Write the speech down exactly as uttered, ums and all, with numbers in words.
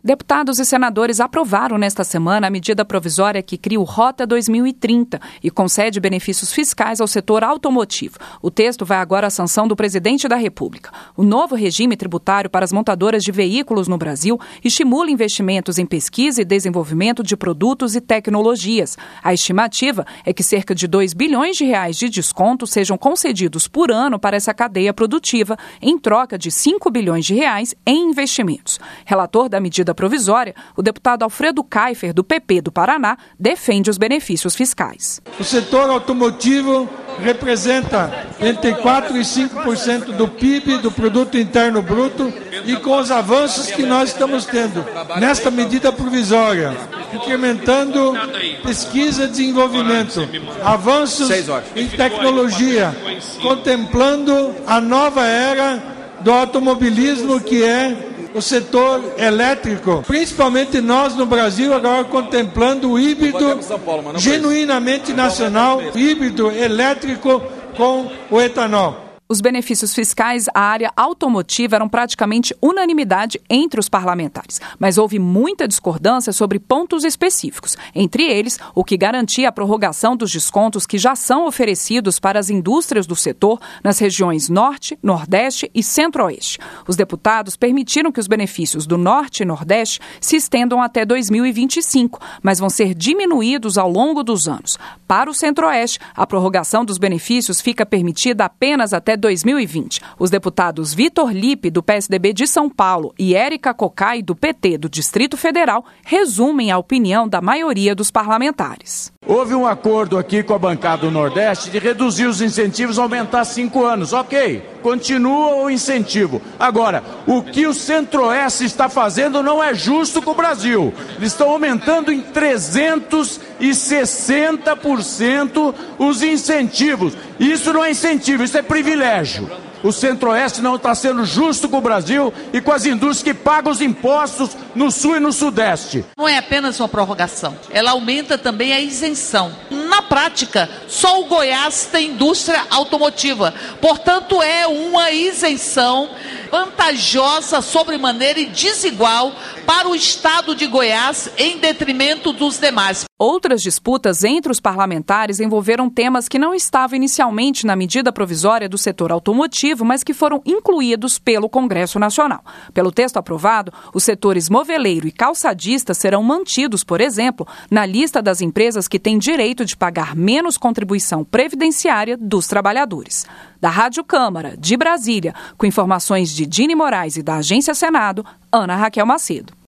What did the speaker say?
Deputados e senadores aprovaram nesta semana a medida provisória que cria o Rota dois mil e trinta e concede benefícios fiscais ao setor automotivo. O texto vai agora à sanção do presidente da República. O novo regime tributário para as montadoras de veículos no Brasil estimula investimentos em pesquisa e desenvolvimento de produtos e tecnologias. A estimativa é que cerca de dois bilhões de reais de desconto sejam concedidos por ano para essa cadeia produtiva, em troca de cinco bilhões de reais em investimentos. Relator da medida provisória, o deputado Alfredo Kaifer, do P P do Paraná, defende os benefícios fiscais. O setor automotivo representa entre quatro e cinco por cento do P I B, do Produto Interno Bruto, e com os avanços que nós estamos tendo nesta medida provisória, incrementando pesquisa e desenvolvimento, avanços em tecnologia, contemplando a nova era do automobilismo, que é o setor elétrico, principalmente nós no Brasil, agora contemplando o híbrido genuinamente nacional, híbrido elétrico com o etanol. Os benefícios fiscais à área automotiva eram praticamente unanimidade entre os parlamentares, mas houve muita discordância sobre pontos específicos, entre eles o que garantia a prorrogação dos descontos que já são oferecidos para as indústrias do setor nas regiões Norte, Nordeste e Centro-Oeste. Os deputados permitiram que os benefícios do Norte e Nordeste se estendam até dois mil e vinte e cinco, mas vão ser diminuídos ao longo dos anos. Para o Centro-Oeste, a prorrogação dos benefícios fica permitida apenas até dois mil e vinte. Os deputados Vitor Lippe, do P S D B de São Paulo, e Érica Cocai, do P T do Distrito Federal, resumem a opinião da maioria dos parlamentares. Houve um acordo aqui com a bancada do Nordeste de reduzir os incentivos, aumentar cinco anos. Ok, continua o incentivo. Agora, o que o Centro-Oeste está fazendo não é justo com o Brasil. Eles estão aumentando em trezentos e sessenta por cento os incentivos. Isso não é incentivo, isso é privilégio. O Centro-Oeste não está sendo justo com o Brasil e com as indústrias que pagam os impostos no Sul e no Sudeste. Não é apenas uma prorrogação, ela aumenta também a isenção. Na prática, só o Goiás tem indústria automotiva, portanto é uma isenção vantajosa sobremaneira e desigual para o estado de Goiás em detrimento dos demais. Outras disputas entre os parlamentares envolveram temas que não estavam inicialmente na medida provisória do setor automotivo, mas que foram incluídos pelo Congresso Nacional. Pelo texto aprovado, os setores moveleiro e calçadista serão mantidos, por exemplo, na lista das empresas que têm direito de pagar menos contribuição previdenciária dos trabalhadores. Da Rádio Câmara, de Brasília, com informações de Dini Moraes e da Agência Senado, Ana Raquel Macedo.